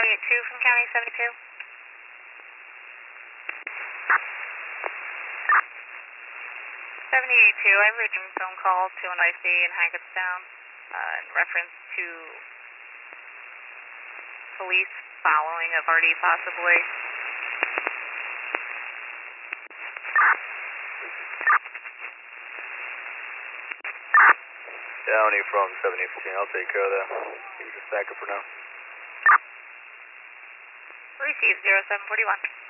County 2 from County 72. 78-2, I've returned phone call to an IC in Hackettstown in reference to police following a party possibly. County from 7015, I'll take care of that. You can just back up for now. Receive 0741.